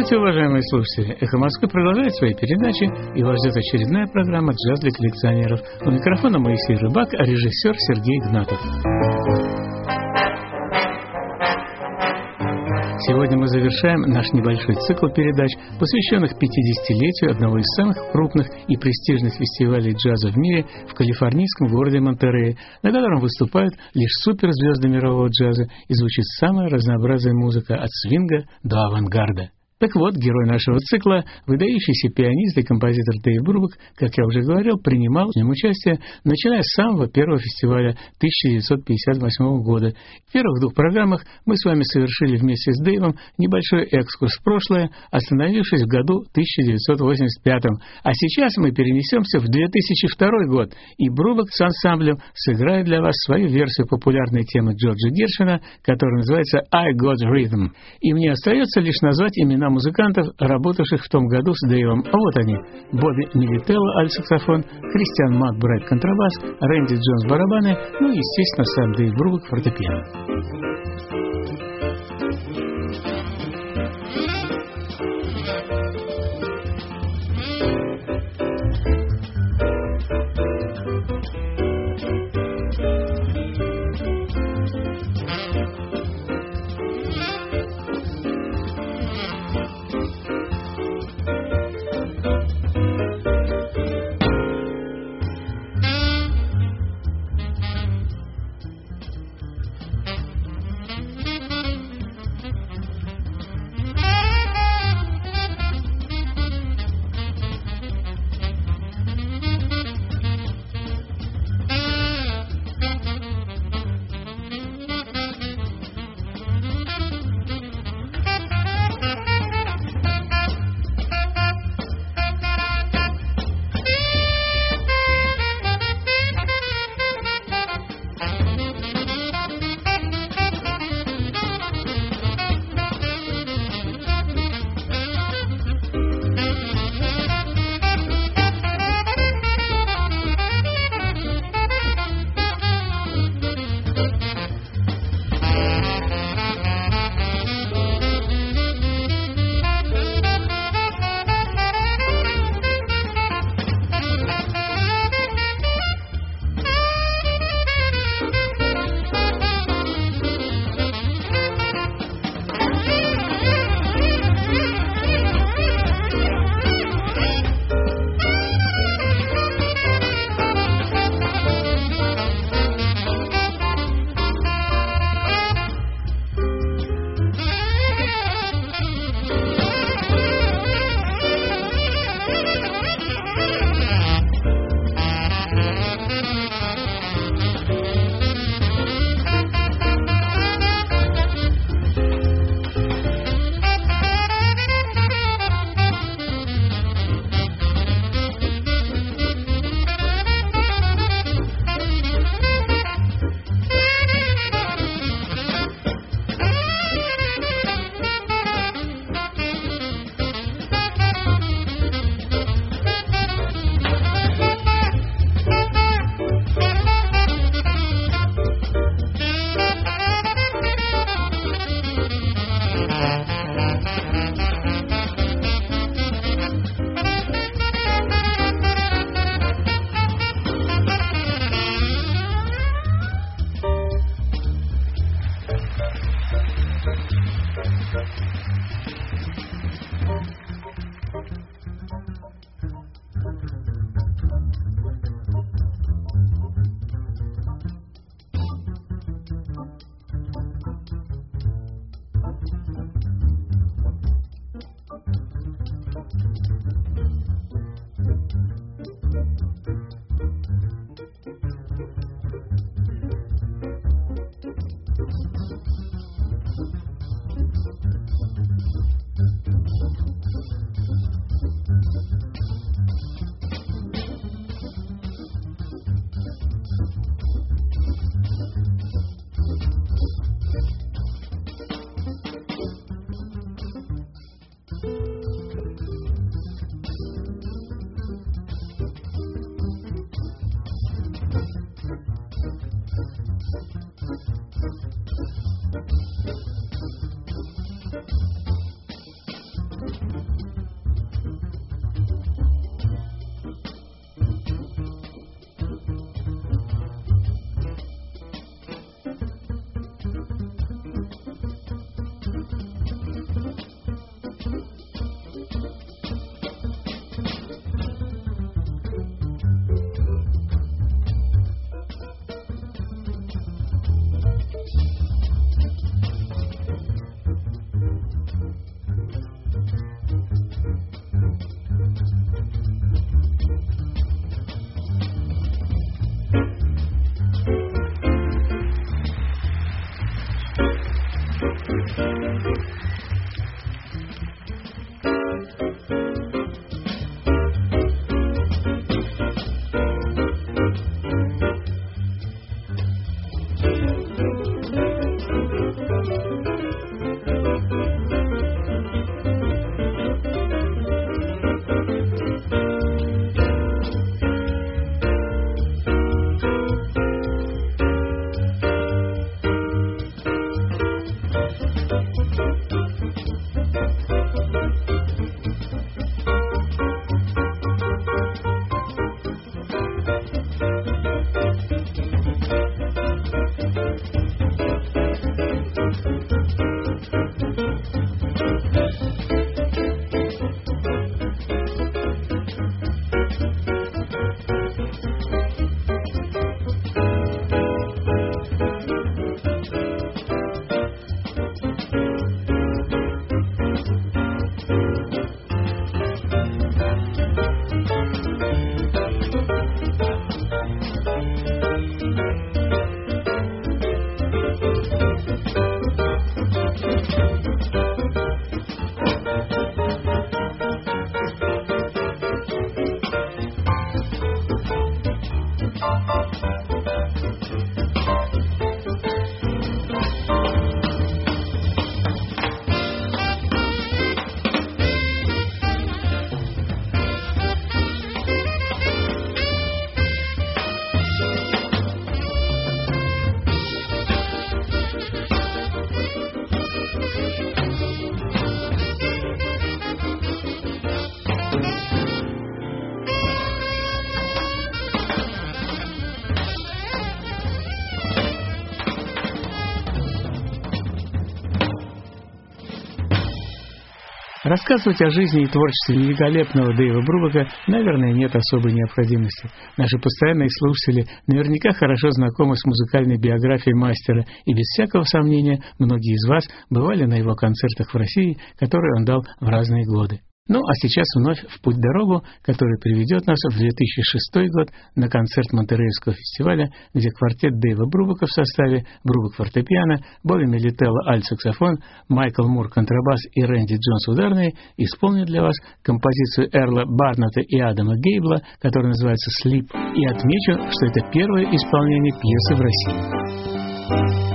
Здравствуйте, уважаемые слушатели! «Эхо Москвы» продолжает свои передачи, и вас ждет очередная программа «Джаз для коллекционеров». У микрофона Моисей Рыбак, а режиссер Сергей Игнатов. Сегодня мы завершаем наш небольшой цикл передач, посвященных 50-летию одного из самых крупных и престижных фестивалей джаза в мире в калифорнийском городе Монтерее, на котором выступают лишь суперзвезды мирового джаза и звучит самая разнообразная музыка от свинга до авангарда. Так вот, герой нашего цикла, выдающийся пианист и композитор Дэйв Брубак, как я уже говорил, принимал в нем участие, начиная с самого первого фестиваля 1958 года. В первых двух программах мы с вами совершили вместе с Дэйвом небольшой экскурс в прошлое, остановившись в году 1985. А сейчас мы перенесемся в 2002 год, и Брубак с ансамблем сыграет для вас свою версию популярной темы Джорджа Гершвина, которая называется «I Got Rhythm». И мне остается лишь назвать имена музыкантов, работавших в том году с Дэйвом. А вот они: Бобби Милителло, альт-саксофон, Кристиан Макбрайт, контрабас, Рэнди Джонс, барабаны, ну и, естественно, сам Дэйв Брубак, фортепиано. Рассказывать о жизни и творчестве великолепного Дэйва Брубака, наверное, нет особой необходимости. Наши постоянные слушатели наверняка хорошо знакомы с музыкальной биографией мастера, и без всякого сомнения многие из вас бывали на его концертах в России, которые он дал в разные годы. Ну, а сейчас вновь в путь-дорогу, который приведет нас в 2006 год на концерт Монтеррейского фестиваля, где квартет Дэйва Брубака в составе Брубак фортепиано, Бобби Мелителло альт-саксофон, Майкл Мур контрабас и Рэнди Джонс ударные исполнят для вас композицию Эрла Барнетта и Адама Гейбла, которая называется «Sleep». И отмечу, что это первое исполнение пьесы в России.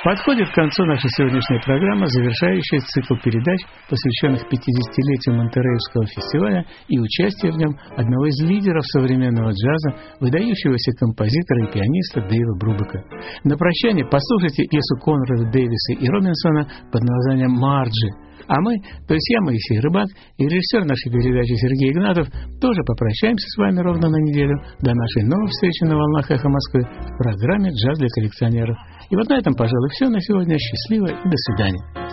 Подходит к концу наша сегодняшняя программа, завершающая цикл передач, посвященных 50-летию Монтерреевского фестиваля и участию в нем одного из лидеров современного джаза, выдающегося композитора и пианиста Дэйва Брубека. На прощание послушайте пьесу Конрада Дэвиса и Робинсона под названием «Марджи». А мы, то есть я, Моисей Рыбак, и режиссер нашей передачи Сергей Игнатов, тоже попрощаемся с вами ровно на неделю до нашей новой встречи на волнах «Эхо Москвы» в программе «Джаз для коллекционеров». И вот на этом, пожалуй, все на сегодня. Счастливо и до свидания.